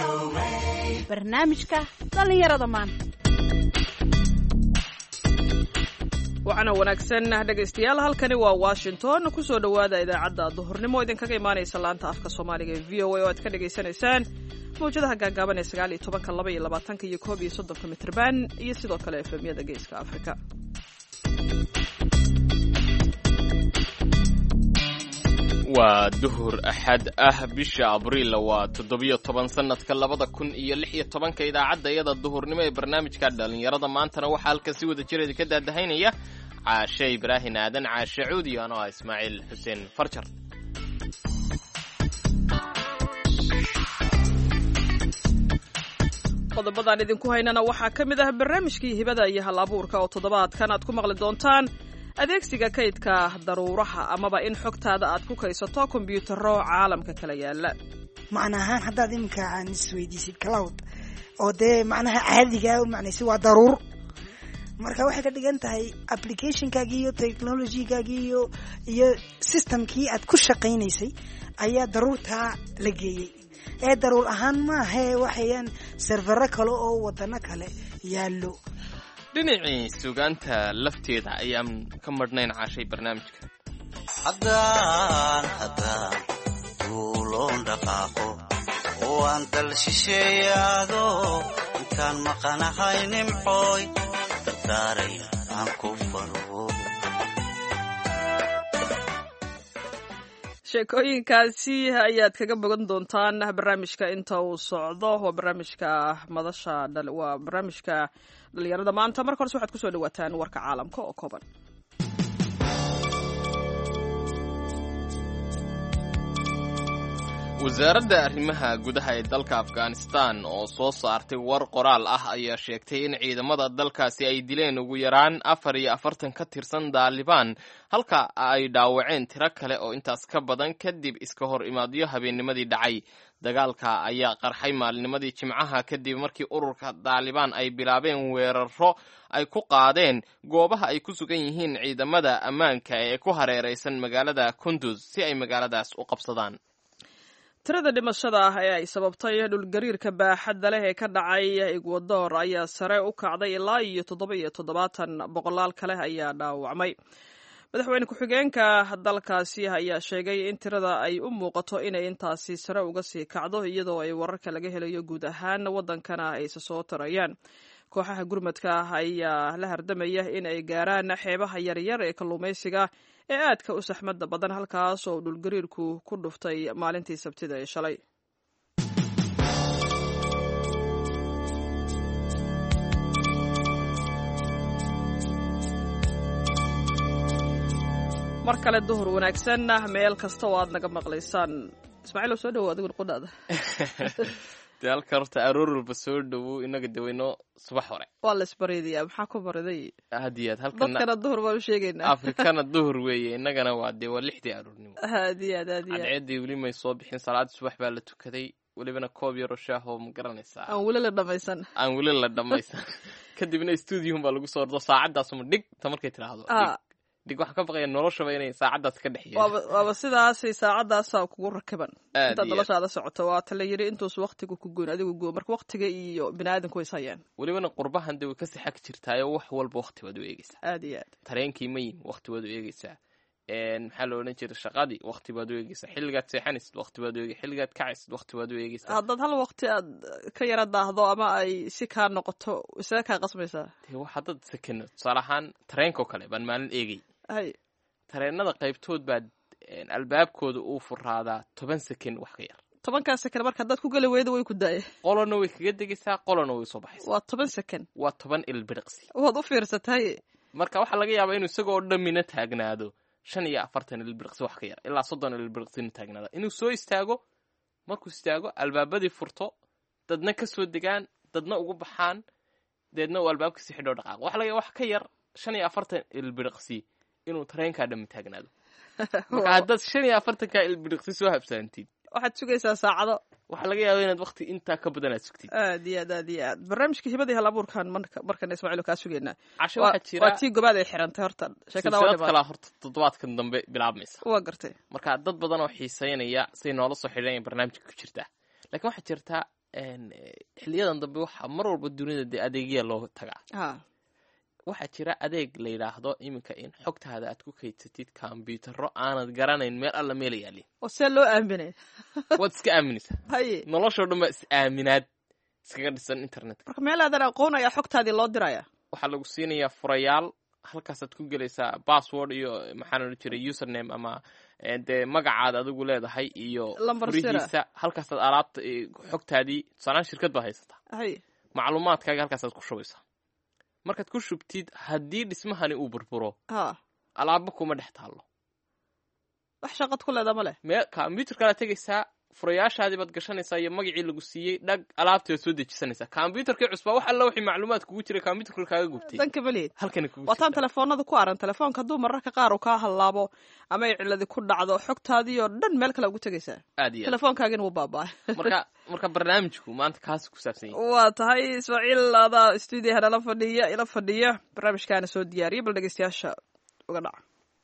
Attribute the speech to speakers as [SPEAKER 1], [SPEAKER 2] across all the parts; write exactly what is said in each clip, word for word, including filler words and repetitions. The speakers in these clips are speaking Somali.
[SPEAKER 1] barnaamijka dhallinyarada maanta.
[SPEAKER 2] waxaana wanaagsan dhegaystayaal, halkani waa Washington. ku soo dhawaada idaacadda duhurnimo idinkaga imaanaysa laanta afka Soomaaliga ee V O A oo aad ka dhageysanaysaan mawjadaha gaagaaban ee sagaal iyo tobanka, laba iyo labaatanka iyo koob iyo soddonka mitirban iyo sidoo kale F M-yada Geeska Afrika.
[SPEAKER 3] waa duhur axad ah, bisha abriil waa toddobiyo toban sanadka labada kun iyo lix iyo tobanka. idaacadda iyada duhurnimo ee barnaamijka dhalinyarada maantana waxaa halkan si wada jireeda ka daadahaynaya caashe ibraahin aadan, caashe cuudi, anoo ah ismaaciil xuseen farjar.
[SPEAKER 2] qodobadaan idinku haynana waxaa ka mid ah barnaamijkii hibada iyo hal abuurka oo toddobaadkan aad ku maqli doontaan adeegsiga kaydka daruuraha amaba in xogtaada aad ku kaysato kombiyuutarro caalamka kala yaala.
[SPEAKER 4] macna ahaan haddaad iminka aan isweydiisid cloud oo dee macnaha caadiga macnaysi waa daruur, marka waxay ka dhigan tahay applicationkaagii iyo technologygaagii iyo iyo systemkii aad ku shaqaynaysay ayaa daruurtaa la geeyey. ee daruur ahaan maahae waxayaan servero kale oo wadano kale yaallo.
[SPEAKER 3] dhinacii sugaanta lafteeda ayaan ka marhnayn caashay barnaamijka.
[SPEAKER 5] haddaan haddaan duuloon dhaqaaqo oo aan dal shisheeyaado intaan maqanahay nimcooy dardaaray aan ku faro.
[SPEAKER 2] sheekooyinkaasi ayaad kaga bogan doontaan barnaamijka inta uu socdo. waa barnaamijka madasha waa barnaamijka dhalinyarada maanta. marka horese waxaad kusoo dhawaataan warka caalamka oo kooban.
[SPEAKER 3] wasaaradda arrimaha gudaha ee dalka afghanistan oo soo saartay war qoraal ah ayaa sheegtay in ciidamada dalkaasi ay dileen ugu yaraan afar iyo afartan ka tirsan daalibaan, halka ay dhaawaceen tiro kale oo intaas ka badan kadib iska hor imaadyo habeennimadii dhacay. dagaalka ayaa qarxay maalinimadii jimcaha kadib markii ururka daalibaan ay bilaabeen weeraro ay ku qaadeen goobaha ay ku sugan yihiin ciidamada ammaanka ee ku hareeraysan magaalada Kunduz si ay magaaladaas u qabsadaan.
[SPEAKER 2] tirada dhimashada ah ee ay sababtay dhulgariirka baaxadda leh ee ka dhacay Ecuador ayaa sare u kacday ilaa iyo toddoba iyo toddobaatan, boqolaal kale ayaa dhaawacmay. madaxweyne ku-xigeenka dalkaasi ayaa sheegay in tirada ay u muuqato inay intaasi sare uga sii kacdo, iyadoo ay wararka laga helayo guud ahaan waddankana ay isa soo tarayaan. kooxaha gurmadka ayaa la hardamaya in ay gaaraan xeebaha yaryar ee kalluumaysiga ee aadka u saxmadda badan, halkaas oo dhulgariirku ku dhuftay maalintii sabtida ee shalay. mar kale duhur wanaagsan meel kasta oo aad naga maqlaysaan. ismaaciil oo soo dhawow adiguna qudhaada.
[SPEAKER 3] dee halka horta aroor walba soo dhawow, inaga daweyno subax hore
[SPEAKER 2] waa la isbaridayaa. maxaa ku bariday?
[SPEAKER 3] aad iyo aad. halkana
[SPEAKER 2] dadkana duhur baan u sheegaynaa.
[SPEAKER 3] afrikana duhur weeye, innagana waa dee waa lixdii aroornimo.
[SPEAKER 2] aad iyo aad aad iyo aad.
[SPEAKER 3] cadceeddii weli may soo bixin, salaadii subax baa la tukaday, welibana koob yaro shaahoo ma garanaysaa
[SPEAKER 2] aan weli la dhamaysan
[SPEAKER 3] aan weli la dhamaysan kadibna stuudiyuhun baa lagu soo ordo saacaddaasuma dhig ta markay tidhaahdo dhig waxaa ka baqaya noloshaba inay saacaddaas ka dhex yeesho.
[SPEAKER 2] waaba sidaasay saacaddaasa kugu rakiban intaad noloshaada socoto. waa ta la yidhi intuus waktigu ku goyn adigu go, marka waktiga iyo bini aadanku way is hayaan.
[SPEAKER 3] welibana qurbahan dee way kasi xag jirtaayo wax walba wakti baad u eegeysaa.
[SPEAKER 2] aad iyo aad.
[SPEAKER 3] tareenkii mayin wakti baad u eegeysaa. maxaa la odhan jiray shaqadii wakti baad u eegeysaa. xilligaad seexanaysid wakti baad u eegeysaa. xilligaad kacaysid wakti baad u eegeysaa.
[SPEAKER 2] haddaad hal wakti aad ka yara daahdo ama ay si kaa noqoto isaga kaa qasmaysaa.
[SPEAKER 3] dee wax haddaad sakeno, tusaale ahaan tareenkao kale baan maalin eegay.
[SPEAKER 2] hay
[SPEAKER 3] tareenada qaybtood baa albaabkooda uu furaadaa toban seken wax ka yar.
[SPEAKER 2] tobankaa seken marka haddaad ku geli weyda way ku daaya.
[SPEAKER 3] qolona way kaga degaysaa, qolona way soo baxaysaa.
[SPEAKER 2] waa toban seken.
[SPEAKER 3] waa toban ilbiriqsi.
[SPEAKER 2] waad u fiirsatay.
[SPEAKER 3] marka waxaa laga yaabaa inuu isagoo dhammina taagnaado shan iyo afartan ilbiriqsi wax ka yar ilaa soddon ilbiriqsina taagnaada, inuu soo istaago. markuu istaago albaabadii furto, dadna ka soo degaan, dadna ugu baxaan, deedna uu albaabkasi xidhoo dhaqaaqo. waxa laga yaaba wax ka yar shan iyo afartan ilbiriqsi inuu tareenkaa dhammi taagnaado. marka haddaad shan iyo afartankaa ilbiriqsi soo habsaantid
[SPEAKER 2] waxaad sugaysaa saacado.
[SPEAKER 3] waxaa laga yaaba inaad wakti intaa ka badan aad sugtid.
[SPEAKER 2] aad iyo aad aad iyo aad. barnaamijka hibadii hal abuurkan markana ismaaciil kaa sugaynaa.
[SPEAKER 3] casho waxaa jira
[SPEAKER 2] waa tii gobaad ay xirantay horta sheekada
[SPEAKER 3] silsilad kalaa horta toddobaadkan dambe bilaabmaysa.
[SPEAKER 2] waa gartay.
[SPEAKER 3] marka dad badan oo xiiseynaya say noola soo xidhanaya barnaamijka ku jirtaa. laakiin waxaa jirtaa xiliyadan dambe waxaa mar walba dunida dee adeegya loo tagaa
[SPEAKER 2] ha
[SPEAKER 3] waxaa jira adeeg la yidhaahdo iminka in xogtaada aad ku kaydsatid kombiyuutarro aanad garanayn meel alla meela yaalin
[SPEAKER 2] oo see loo aaminay
[SPEAKER 3] waad iska aaminaysaa
[SPEAKER 2] haye
[SPEAKER 3] noloshoo dhan baa is aaminaad iskaga dhisan internetka
[SPEAKER 2] marka meel aadan aqoon ayaa xogtaadii loo diraya
[SPEAKER 3] waxaa lagu siinayaa furayaal halkaasaad ku gelaysaa password iyo maxaan odhan jiray username ama dee magacaad adigu leedahay iyo furihiisa halkaasaad alaabta xogtaadii tusaalaan shirkad baad haysataa
[SPEAKER 2] haye
[SPEAKER 3] macluumaadkaaga halkaasaad ku shubaysaa markaad ku shubtid haddii dhismahani uu burburo
[SPEAKER 2] ha
[SPEAKER 3] alaaba kuma dhex taallo
[SPEAKER 2] wax shaqad ku leeda ma leh
[SPEAKER 3] mee kombyuutarkaad tegaysaa furayaashaadii baad gashanaysaa iyo magacii lagu siiyey dhag alaabtii waad soo dejisanaysaa kombyuutarkii cusbaa wax alla wixii macluumaad kugu jiray kombyuutarka kaaga gubtay
[SPEAKER 2] danka maleed
[SPEAKER 3] halkani kugu
[SPEAKER 2] wataan telefoonada ku aran telefoonka hadduu mararka qaar uu kaa hallaabo ama ay ciladi ku dhacdo xogtaadii oo dhan meel kale ugu tegaysaa
[SPEAKER 3] aad iyo
[SPEAKER 2] telefoonkaagina wuu baaba'ay
[SPEAKER 3] marka marka barnaamijku maanta kaas ku saabsan yahay
[SPEAKER 2] waa tahay ismaaciil adaa stuudiyaha nala fadhiya ila fadhiya barnaamijkaana soo diyaariyay bal dhegeystayaasha uga dhaca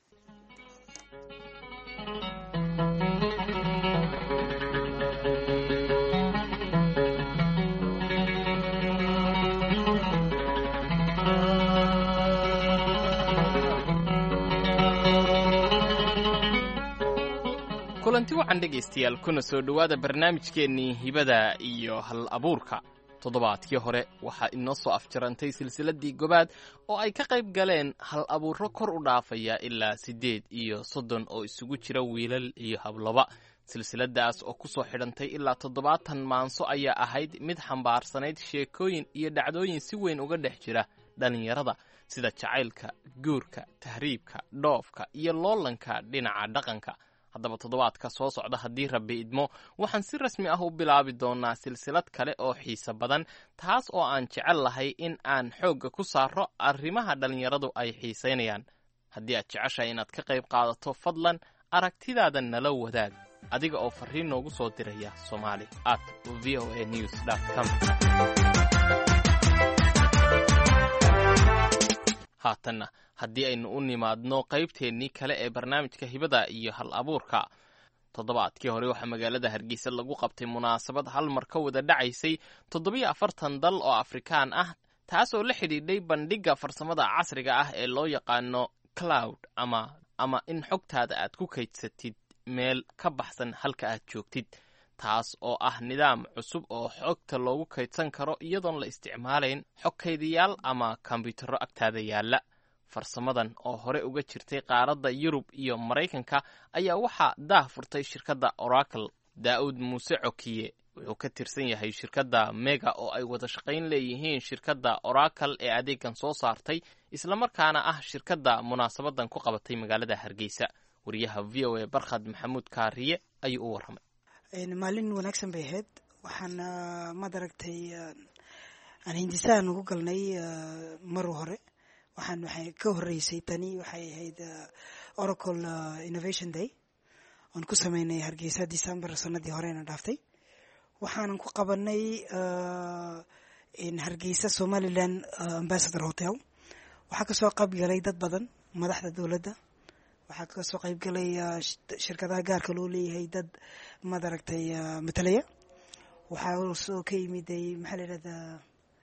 [SPEAKER 3] kulanti wacan dhegaystayaal kuna soo dhowaada barnaamijkeennii hibada iyo hal abuurka toddobaadkii hore waxaa inoo soo afjarantay silsiladdii gobaad oo ay ka qayb galeen hal abuurro kor u dhaafaya ilaa siddeed iyo soddon oo isugu jira wiilal iyo hablaba silsiladaas oo ku soo xidhantay ilaa toddobaatan maanso ayaa ahayd mid xambaarsanayd sheekooyin iyo dhacdooyin si weyn uga dhex jira dhallinyarada sida jacaylka guurka tahriibka dhoofka iyo loolanka dhinaca dhaqanka haddaba toddobaadka soo socda haddii rabbi idmo waxaan si rasmi ah u bilaabi doonaa silsilad kale oo xiise badan taas oo aan jecel lahay in aan xoogga ku saaro arrimaha dhallinyaradu ay xiisaynayaan haddii aad jeceshahay inaad ka qayb qaadato fadlan aragtidaada nala wadaag adiga oo farriin noogu soo diraya somali at v o a news dot com haatanna haddii aynu u nimaadno qaybteennii kale ee barnaamijka hibada iyo hal abuurka toddobaadkii hore waxaa magaalada hargeysa lagu qabtay munaasabad hal mar ka wada dhacaysay toddobiyo afartan dal oo afrikaan ah taas oo la xidhiidhay bandhigga farsamada casriga ah ee loo yaqaano cloud ama ama in xogtaada aad ku kaydsatid meel ka baxsan halka aad joogtid taas oo ah nidaam cusub oo xogta loogu kaydsan karo iyadoon la isticmaalayn xog kaydiyaal ama kombiyuutarro agtaada yaalla farsamadan oo hore uga jirtay qaaradda yurub iyo maraykanka ayaa waxaa daah furtay shirkadda oracle daa'uud muuse cokiye wuxuu ka tirsan yahay shirkadda mega oo ay wada shaqayn leeyihiin shirkadda oracle ee adeegan soo saartay islamarkaana ah shirkadda munaasabadan ku qabatay magaalada hargeysa wariyaha v o a barkhad maxamuud kaariye ayuu u warramay
[SPEAKER 4] maalin wanaagsan bay ahayd waxaan maad aragtay aan hindisaan ugu galnay mar hore waxaan waxay ka horeysay tani waxay ahayd oracle innovation day oon ku sameynay hargeysa december sanadii horena dhaaftay waxaanan ku qabanay hargeysa somaliland ambassador hotel waxaa kasoo qayb galay dad badan madaxda dowladda waxaa kasoo qayb galay shirkadaha gaarka loo leeyahay dad maad aragtay matalaya waxaa soo ka yimiday maxaa la yidhahdaa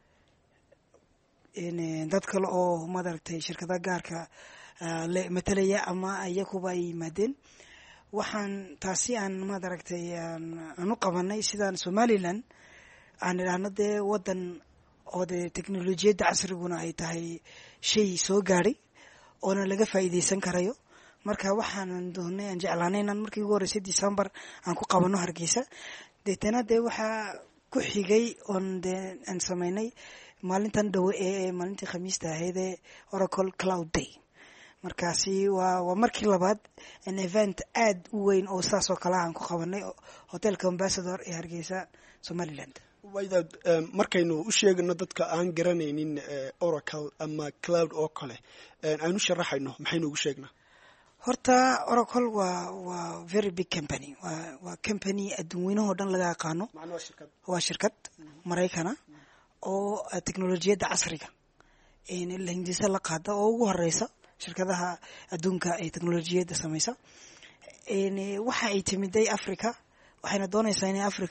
[SPEAKER 4] dad kale oo maad aragtay shirkadaha gaarka matalaya ama iyakuba ay yimaadeen waxaan taasi aan maad aragtay aan u qabanay sidaan somaliland aan idhaahno dee waddan oo dee teknolojiyadda casriguna ay tahay shay soo gaadhay oona laga faa'iideysan karayo marka waxaanan doonay aan jeclaanay inaan markii ugu horreysay december aan ku qabano hargeysa deetana dee waxaa ku xigay oon dee aan sameynay maalintan dhowe ee maalintii khamiista ahayd ee oracle cloud day markaasi waa waa markii labaad an event aad u weyn oo saas oo kale aan ku qabanay hotelka ambassador ee hargeysa somaliland
[SPEAKER 6] waydaad markaynu u sheegano dadka aan garanaynin oracle ama cloud oo kale aan u sharaxayno maxaynu ugu sheegnaa
[SPEAKER 4] horta oracle waa waa very big company waa waa company adduunweynahoo dhan laga aqaano waa shirkad maraykana oo teknolojiyadda casriga la hindisa la qaada oo ugu horeysa shirkadaha adduunka ee teknolojiyadda samaysa waxa ay timiday africa waxayna doonaysaa inay africa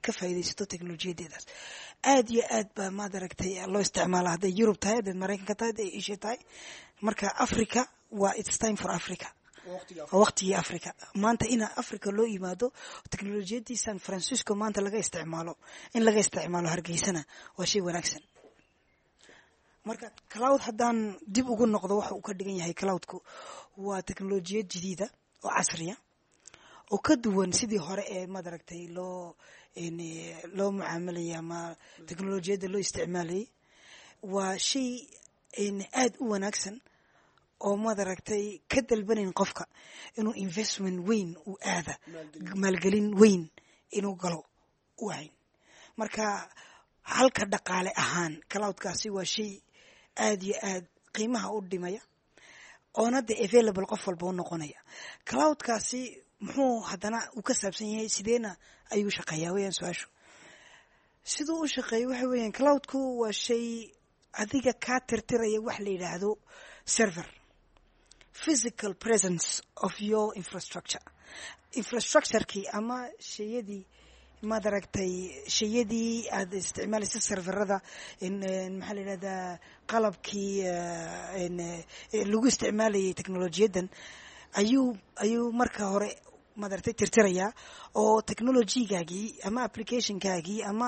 [SPEAKER 4] ka faa'iidaysato teknolojiyadeedaas aad iyo aad baa maad aragtay loo isticmaala hadday Yurub tahay hadday Mareykanka tahay hadday Asia tahay marka Africa waa it's time for Africa waqtigii Africa maanta ina Africa loo yimaado teknolojiyadii San Francisco maanta laga isticmaalo in laga isticmaalo Hargeysana waa shay wanaagsan marka cloud haddaan dib ugu noqdo waxa uu ka dhigan yahay cloudku waa teknolojiyad jadiida oo casriya oo ka duwan sidii hore ee maad aragtay loo loo mucaamalaya ama teknolojiyada loo isticmaalayay waa shay aad u wanaagsan oo maad aragtay ka dalbanayn qofka inuu investment weyn u aada maalgelin weyn inuu galo u ahayn marka halka dhaqaale ahaan cloudkaasi waa shay aad iyo aad qiimaha u dhimaya oona de available qof walba u noqonaya cloudkaasi muxuu haddana uu ka saabsan yahay sideena ayuu shaqeeyaa weeyaan su-aashu siduu u shaqeeyo waxa weeyaan cloudku waa shay adiga kaa tirtiraya wax la yidhaahdo server physical presence of your infrastructure infrastructurekii ama shayadii maad aragtay shayadii aad isticmaalaysa serverada maxaa la yidhahdaa qalabkii lagu isticmaalayay teknolojiyadan ayuu ayuu marka hore maad aragtay tirtirayaa oo technologygaagii ama applicationkaagii ama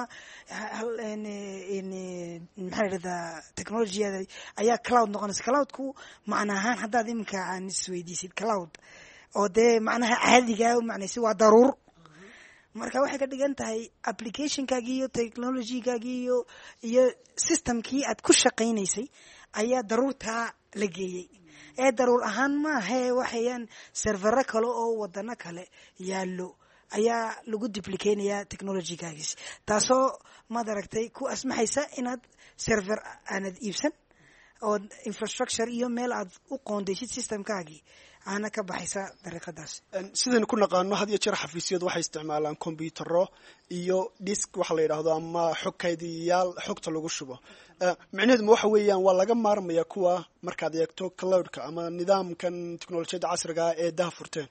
[SPEAKER 4] maxaa la yidhahdaa technologiyada ayaa cloud noqonaysa cloudku macna ahaan haddaad iminka aan isweydiisid cloud oo dee macnaha caadigaa macnaysi waa daruur marka waxay ka dhigan tahay applicationkaagii iyo technologygaagii iyo iyo systemkii aad ku shaqaynaysay ayaa daruurtaa la geeyey ee daruur ahaan maahe waxayaan servero kale oo wadano kale yaallo ayaa lagu duplicaynayaa technologygaagis taasoo maad aragtay ku asmaxaysa inaad server aanad iibsan oo infrastructure iyo meel aad u qoondaysid systemkaagii aana ka baxaysa dariiqadaas
[SPEAKER 6] sidaynu ku naqaano had iyo jeer xafiisyadu waxay isticmaalaan kombiyuutaro iyo disk waxa la yidhaahdo ama xog kaydiyayaal xogta lagu shubo micnaheedu waxa weeyaan waa laga maarmaya kuwa markaad eegto cloudka ama nidaamkan teknolojiyadda casriga ee daha furteen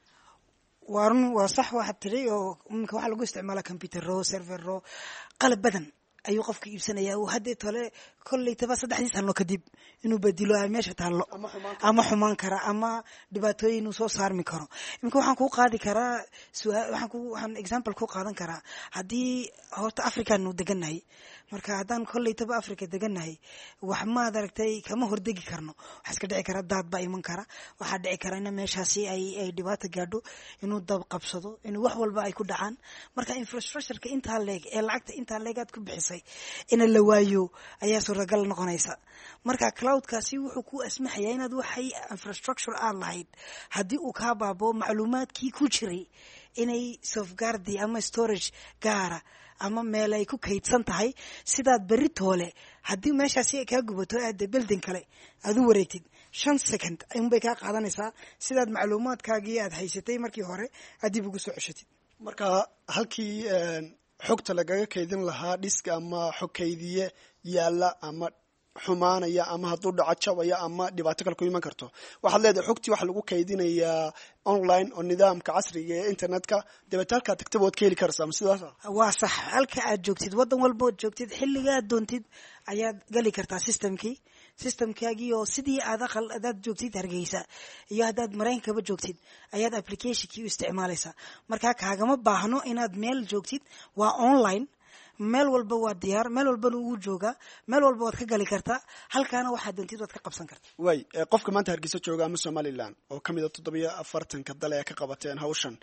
[SPEAKER 4] waa run waa sax waxaad tiri oo iminka waxaa lagu isticmaalaa combyutaro servero qalab badan ayuu qofka iibsanaya uu haddee tole kolley taba saddexdii sano kadib inuu bedilo ay meesha taallo ama xumaan kara ama dhibaatooyin uu soo saarmi karo iminka waxaan kuu qaadi karaa waxaan ku waxaan example ku qaadan karaa haddii horta africanu degannahay marka haddaan kolley taba africa degannahay wax maad aragtay kama hordegi karno waxaa iska dhici kara daad baa iman kara waxaa dhici kara in meeshaasi ay ay dhibaato gaadho inuu dab qabsado inuu wax walba ay ku dhacaan marka infrastructureka intaa leeg ee lacagta intaa leegaad ku bixisay ina la waayo ayaa suuragal noqonaysa marka cloudkaasi wuxuu ku asmaxayaa inaad waxay infrastructure aad lahayd haddii uu kaa baabo macluumaadkii ku jiray inay safeguardi ama storage gaara ama meel ay ku kaydsan tahay sidaad berri toole haddii meeshaasi ay kaa gubato aada building kale aad u wareegtid shan second ayuunbay kaa qaadanaysaa sidaad macluumaadkaagii aad haysatay markii hore aad dib ugu soo ceshatid
[SPEAKER 6] marka halkii xogta lagaga kaydin lahaa dhiska ama xog kaydiye yaalla ama xumaanaya ama hadduu dhaco jabaya ama dhibaato kale ku iman karto waxaad leedahay xogtii waxa lagu kaydinayaa online oo nidaamka casriga ee internetka dabeeta halkaa tagtaba waad ka heli karaysaa ma sidaas
[SPEAKER 4] waa sax halka aad joogtid waddan walba ood joogtid xilligaad doontid ayaad gali kartaa systemkii systemkaagii oo sidii aad aqal adaad joogtid Hargeysa iyo haddaad Mareykankaba joogtid ayaad applicationkii u isticmaalaysaa marka kaagama baahno inaad meel joogtid waa online meel walba waa diyaar meel walbana ugu joogaa meel walba waad ka gali kartaa halkaana waxaad doontid waad ka qabsan kartaa
[SPEAKER 6] way qofka maanta Hargeysa jooga ama Somaliland oo kamid ah toddobiyo afartanka dal ee ka qabateen hawshan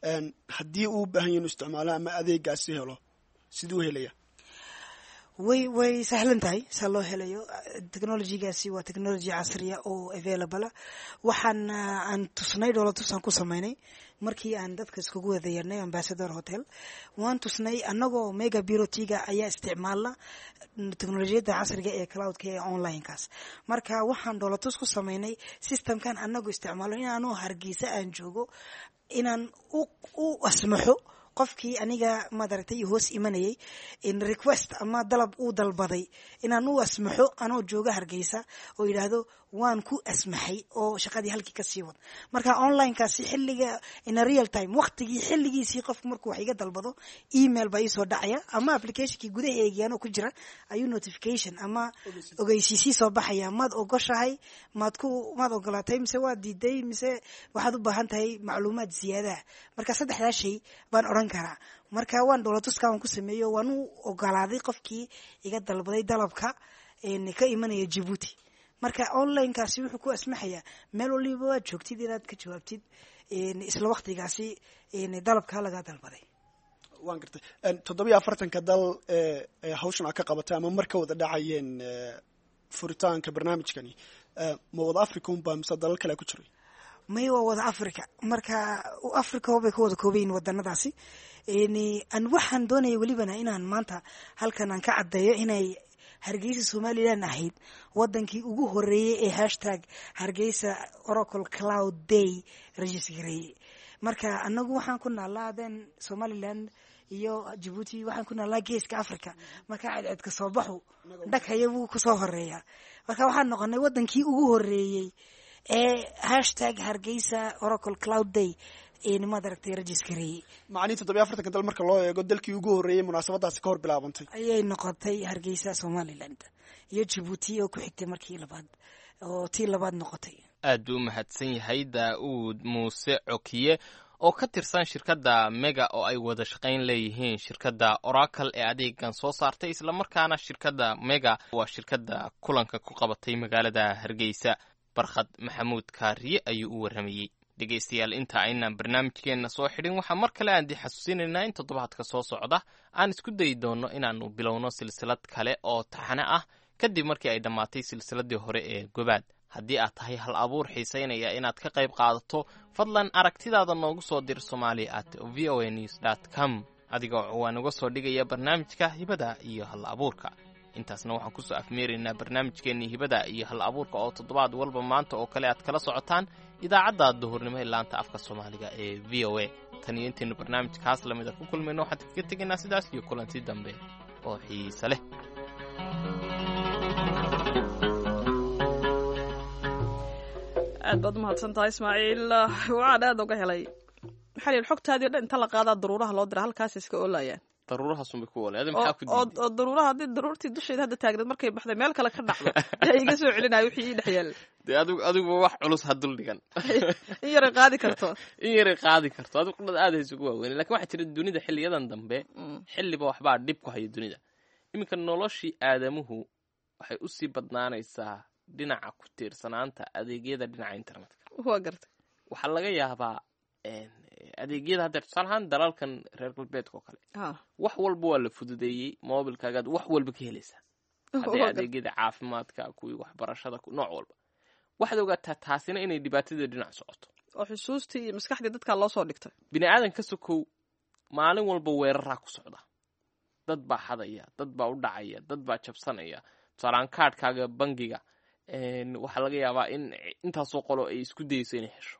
[SPEAKER 6] haddii uu baahan yahay inuu isticmaalo ama adeegaasi helo siduu helaya
[SPEAKER 4] way way sahlan tahay sa loo helayo technologygaasi waa technology casriya oo available waxaan aan tusnay dowladda ku sameynay markii aan dadka iskugu wada yeernay ambassador hotel waan tusnay anagoo mega bureau-tiga ayaa isticmaalna teknolojiyada casriga ee cloudka ee online-kaas marka waxaan dowladda ku sameynay systemkan anagoo isticmaalo inaanu Hargeysa aan joogo inaan u u asmaxo qofkii aniga madaragtay hoos imanayay in request ama dalab uu dalbaday inaan u asmaxo anoo jooga Hargeysa oo yiraahdo waan ku asmaxay oo shaqadii halkii ka sii wad marka online kaasi xilliga in real time waqtigii xilligiisii qofku markuu wax iga dalbado email baa soo dhacaya ama applicationkii gudaheegiina ku jira ayuu notification ama ogeysiisi soo baxaya maad ogoshahay maad ku maad ogolaatay mise waa diiday mise waxaad u baahan tahay macluumaad ziyaada marka saddexdaa shay baan oran karaa marka waan dowladtuska aan ku sameeyo waan u ogolaaday qofkii iga dalbaday dalabka in ka imanaya Djibouti marka online kaasi wuxuu ku asmaxaya meel waliba waa joogtid inaad ka jawaabtid in isla waqtigaasi in dalabka laga dalbaday
[SPEAKER 6] waan gartay toddoba afartanka dal ee hawshan ka qabatay ama marka wada dhacayeen furitaanka barnaamijkani ma wada Afrika un baa mise dalal kale ku jiray
[SPEAKER 4] may waa wada Afrika marka Afrika way ku wada koobayn wadanadaasi in aan waxaan doonay walibana inaan maanta halkan aan ka cadeeyo inay Hargeysa Somaliland ahayd wadankii ugu horeeyay ee hashtag Hargeysa Oracle Cloud Day registeray marka anagu waxaan ku naalaaden Somaliland iyo Djibouti waxaan ku naalaa geeska Afrika marka cid ka soo baxo dhakayagu ku soo horeeya marka waxaan noqonay wadankii ugu horeeyay ee hashtag Hargeysa Oracle Cloud Day in madaragtay registeray
[SPEAKER 6] macni toddoba afartanka dal marka loo eego dalkii ugu horeeyay munaasabadaasi ka hor bilaabantay
[SPEAKER 4] ayay noqotay Hargeysa Somaliland iyo Djibouti oo ku xigtay markii labaad oo tii labaad noqotay
[SPEAKER 3] aad u mahadsan yahay Daawud Muuse Cokiye oo ka tirsan shirkadda Mega oo ay wada shaqayn leeyihiin shirkadda Oracle ee adeegan soo saartay isla markaana shirkadda Mega waa shirkadda kulanka ku qabatay magaalada Hargeysa Barkhad Maxamuud Kaariye ayuu u waramayay dhegeystayaal inta aynaan barnaamijkeena soo xidhin waxaa mar kale aan di xasuusinaynaa in toddobaadka soo socda aan isku dayi doono inaanu bilowno silsilad kale oo taxane ah kadib markii ay dhammaatay silsiladii hore ee gobaad haddii aad tahay hal abuur xiisaynaya inaad ka qayb qaadato fadlan aragtidaada noogu soo dir somali at v o a news dot com adigoo waan uga soo dhigaya barnaamijka hibada iyo hal abuurka intaasna waxaan kusoo afmeeraynaa barnaamijkeennii hibada iyo hal abuurka oo toddobaad walba maanta oo kale aad kala socotaan idaacadda duhurnimo ee laanta afka Soomaaliga ee V O A tan iyo intaanu barnaamijkaas lamida ku kulmayno waxaan kaga tegaynaa sidaas iyo kulanti dambe oo xiiso leh
[SPEAKER 2] aad baad mahadsantahay Ismaaciil waxaan aad uga helay maxaa la xogtaadii dhan inta la qaadaa daruuraha loo diray halkaas iska oolayaan
[SPEAKER 3] daruuraha sumbi ku walaad maxaa ku diiday
[SPEAKER 2] oo daruuraha hadii daruurtii dusheeda hadda taagneed markay baxday meel kale ka dhacdo ay iga soo celinayo wixii ii dhaxyeel
[SPEAKER 3] dee adigu adigu wax culus hadul dhigan
[SPEAKER 2] in yar qaadi karto
[SPEAKER 3] in yar qaadi karto adigu qad aad hayso ku waaweyn laakiin waxa jira dunida xilliyadan dambe xilliba waxba dib ku hayo dunida iminka noloshii aadamuhu waxay u sii badnaanaysaa dhinaca ku tiirsanaanta adeegyada dhinaca internetka
[SPEAKER 2] waa gartay
[SPEAKER 3] waxa laga yaabaa adeegyada hadda tusaale ahaan dalalkan reer galbeedka oo kale wax walba waa la fududeeyey mobilkaagaad wax walba ka helaysaa hadday adeegyada caafimaadka kuwii waxbarashada nooc walba waxaad ogaataa taasina inay dhibaatada dhinac socoto
[SPEAKER 2] oo xusuustii iyo maskaxdii dadkaa loo soo dhigtay
[SPEAKER 3] bini aadan ka sokow maalin walba weeraraa ku socda dad baa xadaya dad baa u dhacaya dad baa jabsanaya tusaalaan kaadhkaaga bangiga waxaa laga yaabaa in intaasoo qolo ay isku dayeyso inay hesho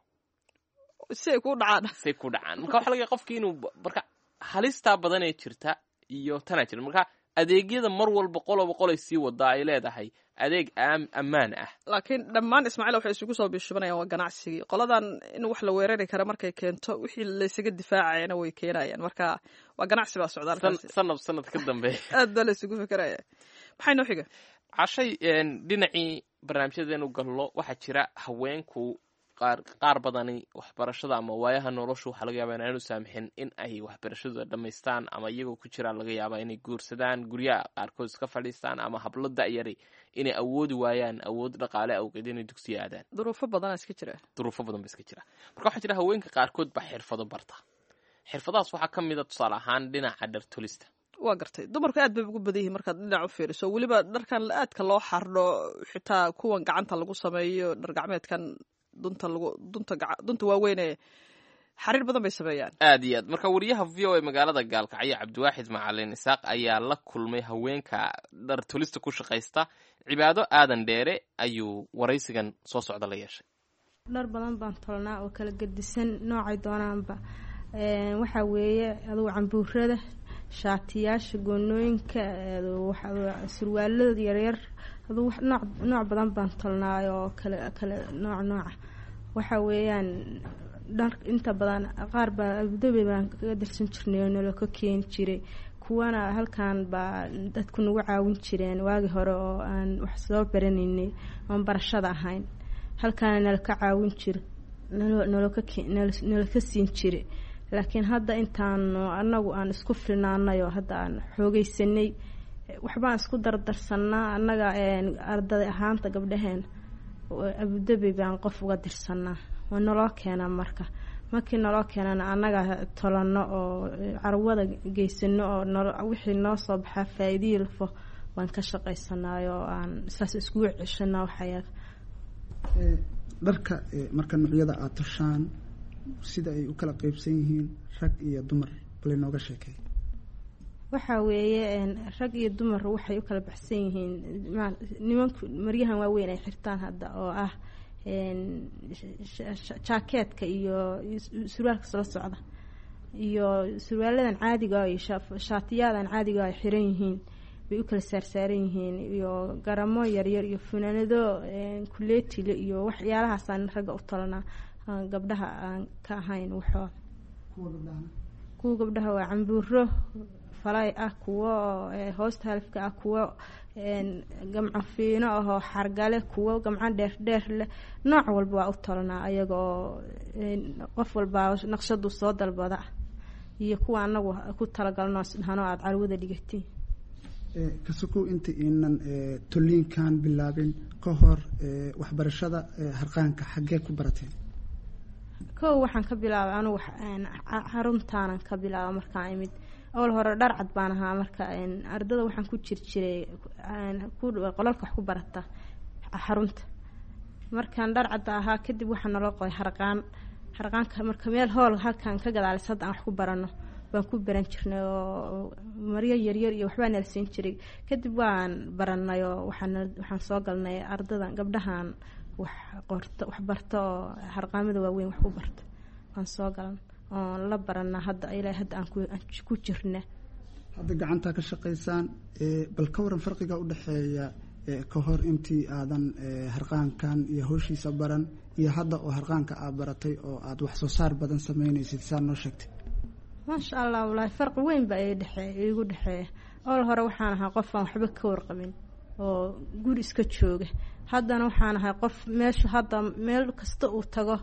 [SPEAKER 2] say ku dhacaan
[SPEAKER 3] say ku dhacaan marka waxa laga yaabaa qofkii inuu marka halistaa badan ee jirta iyo tanaa jirta marka adeegyada mar walba qoloba qolay sii wadaa ay leedahay adeeg ammaan ah
[SPEAKER 2] laakiin dhammaan Ismaaciil waxay isugu soo bishibanayaan waa ganacsigii qoladan in wax la weerari kara markay keento wixii la isaga difaacayna way keenayaan marka waa ganacsi baa socdaalkaas
[SPEAKER 3] sanad sanad ka dambeeya
[SPEAKER 2] aad baa la isugu fikiraya maxay noo xiga
[SPEAKER 3] cashay dhinacii barnaamijyadeenu gallo waxaa jira haweenku qaar qaar badani waxbarashada ama waayaha noloshu waxaa laga yaabaa inaanu saamixin in ay waxbarashadooda dhammaystaan ama iyagoo ku jiraan laga yaabaa inay guursadaan guryaha qaarkood iska fadhiistaan ama hablo da'yari inay awoodi waayaan awood dhaqaale awgeed inay dugsiga aadaan
[SPEAKER 2] duruufo badan iska jira
[SPEAKER 3] duruufo badan ba iska jira marka waxaa jira haweenka qaarkood baa xirfado barta xirfadahaas waxaa ka mid a tusaale ahaan dhinaca dhartolista
[SPEAKER 2] waa gartay dumarku aad bay ugu badan yihiin markaad dhinac u fiiriso weliba dharkan aadka loo xardho xitaa kuwan gacanta lagu sameeyo dhar gacmeedkan dunta lagu dunta dunta waaweyn ee xariir badan bay sameeyaan
[SPEAKER 3] aad iyo aad marka wariyaha v o a magaalada Gaalkacyo Cabdiwaaxid Macalin Isaaq ayaa la kulmay haweenka dhar tolista ku shaqeysta cibaado aadan dheere ayuu waraysigan soo socda la yeeshay
[SPEAKER 7] dhar badan baan tolnaa oo kala gedisan noocay doonaanba waxaa weeye adugu cambuurada, shaatiyaasha, goonooyinka, surwaalada yaryar, adugu nooc nooc badan baan tolnaay oo kale kale nooc nooca. waxa weeyaan dhar inta badan qaar baa Abudabi baan kaga dirsan jirnay oo nala ka keeni jiray, kuwana halkan baa dadku nagu caawin jireen waagi hore oo aan wax soo baranaynay oo barashada ahayn, halkan nala ka caawin jiray, nala ka nala ka siin jiray. laakiin hadda intaan anagu aan isku filnaanay oo hadda aan xoogaysanay, waxbaan isku dardarsanaa annaga arday ahaanta gabdhaheen Abudabi baan qof uga dirsanaa, waa naloo keenaa. marka markii naloo keenana annaga tolano oo carwada geysano oo wixii noo soo baxaa faa'iido lafo waan ka shaqaysanaa oo aan saas isku ceshanaa waxyaga.
[SPEAKER 8] dharka marka noocyada aad toshaan sida ay u kala qaybsan yihiin rag iyo dumar bal inooga sheekay.
[SPEAKER 7] waxa weeye rag iyo dumar waxay u kala baxsan yihiin. nimanku maryahan waaweyn ay xirtaan hadda oo ah jaakeetka iyo surwaalka soo socda iyo surwaaladan caadiga iyo shaatiyadan caadiga ay xiran yihiin bay u kala saarsaaran yihiin, iyo garamo yaryar iyo funaanado kuleetile iyo waxyaalahaas aan ragga u tolnaa, gabdhaha aan ka ahayn. waxoo kuwa gabdhaha waa cambuuro falay ah, kuwo hoosta halfka ah, kuwo gamco fiino ahoo xargale, kuwo gamco dheer dheer leh, nooc walba waa u tolnaa ayagoo qof walba naqshadu soo dalbada iyo kuwa anagu ku talagalno hano aad carwada dhigatiin.
[SPEAKER 8] kasukow inta inan toliinkan bilaabin ka hor waxbarashada harqaanka xaggee ku barateen?
[SPEAKER 7] kow waxaan ka bilaabay anigu xaruntaanan ka bilaaba markaan imid. awal hore dhar cad baan ahaa, marka ardada waxaan ku jir jiray qolalka wax ku barata xarunta. markaan dhar cad ahaa kadib waxaa naloo qoday harqaan. harqaanka marka meel hool halkaan ka gadaalis hadda aan wax ku barano baan ku baran jirnay oo maryo yaryar iyo waxbaa nala siin jiray. kadib waan baranay oo waxaan waxaan soo galnay ardadan gabdhahan wax qorto wax barto oo harqaamada waaweyn wax ku barto waan soo galan oo la barana hadda ilaa hadda aan ku jirna.
[SPEAKER 8] hadda gacanta ka shaqeysaan bal ka waran farqiga u dhaxeeya ka hor intii aadan harqaankan iyo hawshiisa baran iyo hadda oo harqaanka aad baratay oo aad wax soo saar badan sameynaysid saa noo sheegtay?
[SPEAKER 7] maasha allah, wallaahi farqi weyn baa ii dhexeeya igu dhexeeya. awal hore waxaan ahaa qof aan waxba ka warqabin oo guri iska jooga. haddana waxaan ahay qof meesha hadda meel kasta uu tago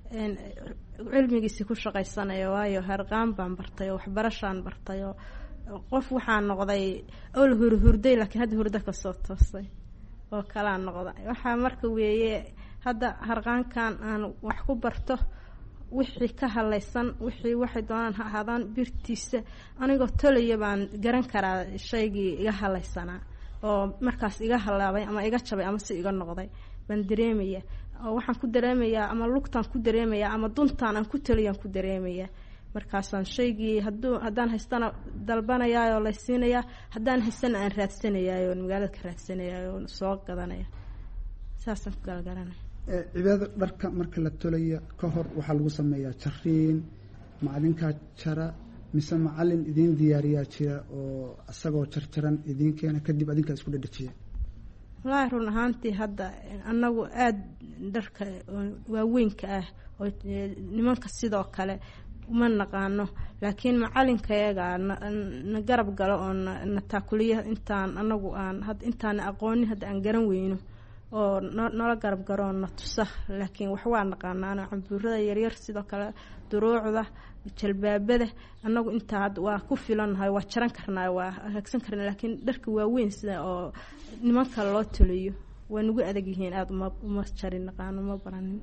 [SPEAKER 7] cilmigiisa ku shaqaysanayo, waayo harqaan baan bartay oo waxbarashaan bartay oo qof waxaan noqday oo la hurhurday laakiin hadda hurdo ka soo toosay oo kala noqday. waxa marka weeye hadda harqaankan aan wax ku barto wixii ka halaysan wixii waxay doonaan ha ahaadaan birtiisa anigoo tolaya baan garan karaa shaygii iga halaysanaa oo markaas iga halaabay ama iga jabay ama si iga noqday baan dareemaya. oo waxaan ku dareemayaa ama lugtaan ku dareemayaa ama duntaan aan ku taliyaan ku dareemayaa. markaasaan shaygii hadduu haddaan haystana dalbanayaa oo la siinayaa, haddaan haystana aan raadsanayaa oo magaalada ka raadsanayaa oo soo gadanaya. saasaan ku galgalanay.
[SPEAKER 8] cibaado dharka marka la tolaya ka hor waxaa lagu sameeyaa jariin, macalinkaa jara mise macalin idin diyaariyaa jira oo isagoo jarjaran idin keena kadib adinkaa isku dhadhajiya?
[SPEAKER 7] wallaahi run ahaantii hadda anagu aada dharka waaweynka ah oo nimanka sidoo kale uma naqaano, laakiin macalinkayaga na garab galo oo na taakuliya intaan anagu aan intaan aqoonin hadda aan garan weyno oo nala garab garo na tusa. laakiin wax waa naqaanaa cambuurada yaryar sidoo kale duruucda jalbaabada anagu intaa waa ku filannahay, waa jaran karnaa, waa hagsan karnaa. laakiin dharka waaweyn sida oo nimanka loo toliyo waa nagu adag yihiin, aada uma uma jarin naqaano ma baranin.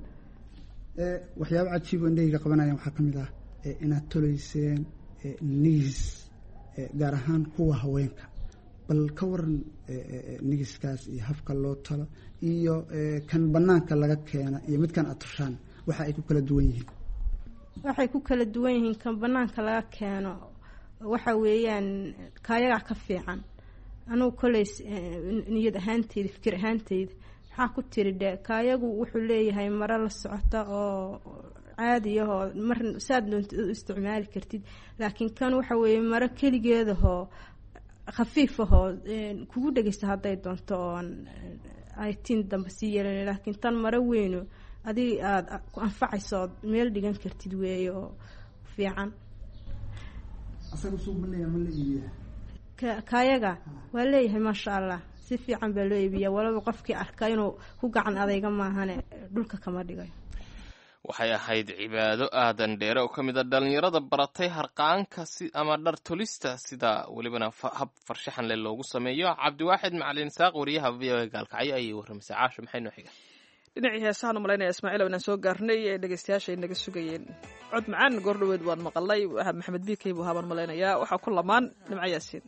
[SPEAKER 8] waxyaaba cajiib oo indhahayga qabanayaan waxaa ka mid ah inaad tolayseen nigis gaar ahaan kuwa haweenka. bal ka waran nigiskaas iyo habka loo talo iyo kan banaanka laga keena iyo midkan aad tushaan waxa ay ku kala duwan yihiin?
[SPEAKER 7] waxay ku kala duwan yihiin kan banaanka laga keeno waxa weeyaan kaayaga ka fiican. anugu kolay niyad ahaanteyda fikir ahaanteyda waxaa ku tiri de kaayagu wuxuu leeyahay maro la socota oo caadiyahoo mar saad doonta u isticmaali kartid. laakiin kan waxa weeye maro keligeedahoo khafiifahoo kugu dhegeysta hadday doonto oon ay tin dambe sii yeelan. laakiin tan maro weyno adig aada ku anfacayso ood meel dhigan kartid weeye oo fiican.
[SPEAKER 8] asaga suuq ma leeyahay ma la iibiyaa
[SPEAKER 7] ka kaayaga waa leeyahay maasha allah si fiican baa loo iibiyaa walaba qofkii arka inuu ku gacan adayga maahane dhulka kama dhigayo.
[SPEAKER 3] waxay ahayd cibaado aadan dheere oo ka mid a dhalinyarada baratay harqaanka si ama dhar tolista sida welibana hab farshaxan leh loogu sameeyo. cabdiwaaxid macalin saaq wariyaha v o a gaalkacyo ayay warramisay. caasho maxay noo xiga?
[SPEAKER 2] dhinacii heesahan u malaynaya ismaaciil inaan soo gaarnay ee dhegeystayaasha ay naga sugayeen cod macaan goordhaweed waan maqalay. maxamed biikay buu haban malaynayaa waxaa ku lamaan nimco yaasiin.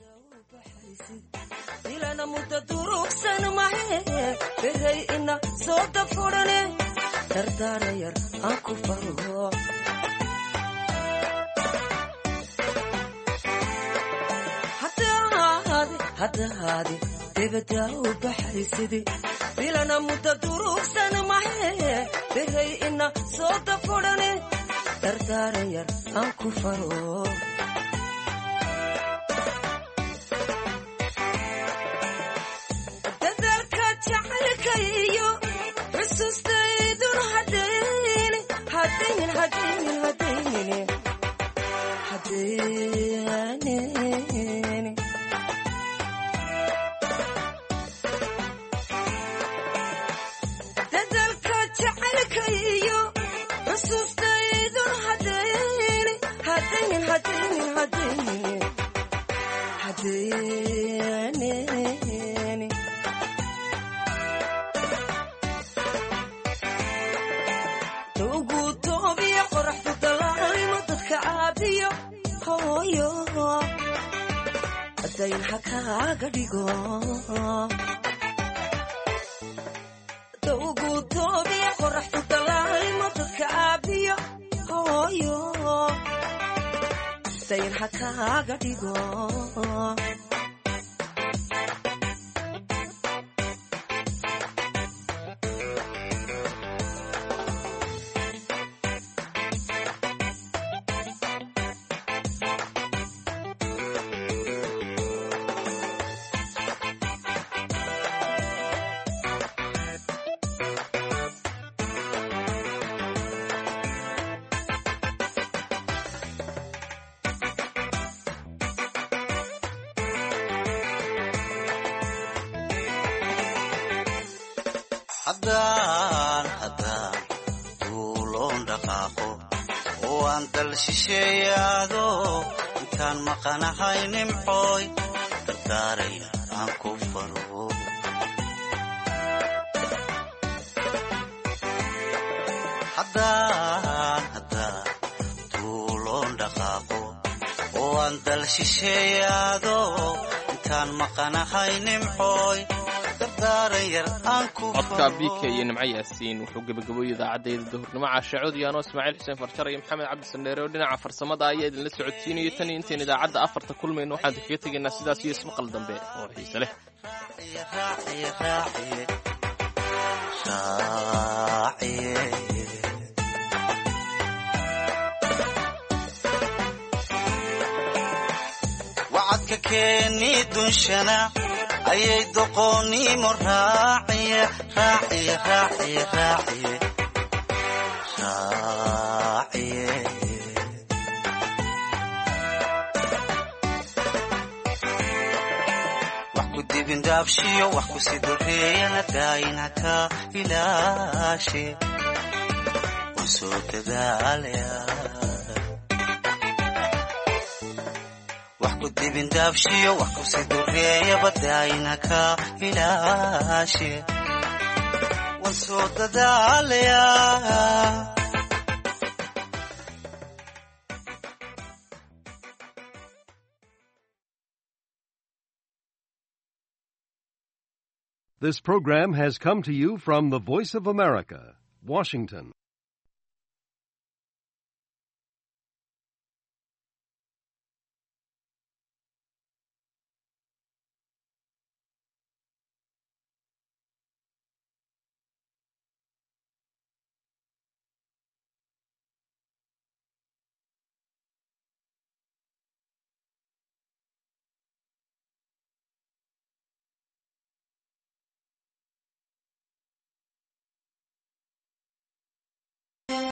[SPEAKER 9] ilana muddo durugsan mahe beray ina soo dafurane dardaarayar aan ku faro haddahaadi debada u baxaysidi ilana muddo durugsan mahe beray ina soo dafurane dardaarayar aan ku faro
[SPEAKER 5] haddaan haddaan duuloon dhaqaaqo oo aan dal shisheeyaado intaan maqanahay nimcooy dardaaraya aan ku faro haddaan haddaan duuloon dhaqaaqo oo aan dal shisheeyaado intaan maqanahay nimcooy
[SPEAKER 3] codka biika iyo nimco yaasiin wuxuu gebagaboy idaacaddeeda duhurnimo caashacood iyo anoo ismaaciil xuseen farjar iyo maxamed cabdi sandheere oo dhinaca farsamada ayaa idinla socodsiinayo tan iyo intayn idaacadda afarta kulmayno waxaan kaga tegaynaa sidaas iyo ismaqal dambe oo xiise leh.
[SPEAKER 5] wacadka keeni dunshana ayay doqoonnimo raaciye raaciye raaciye raaciye raaciye wax ku dibindaabshiyo wax ku sii doreeyana daayinaka ilaashe u soo dadaalaya dibindaabshiyo wax ku sii doreeya badaayinaka ilaashe waan soo dadaalaya.
[SPEAKER 10] This program has come to you from the Voice of America, Washington.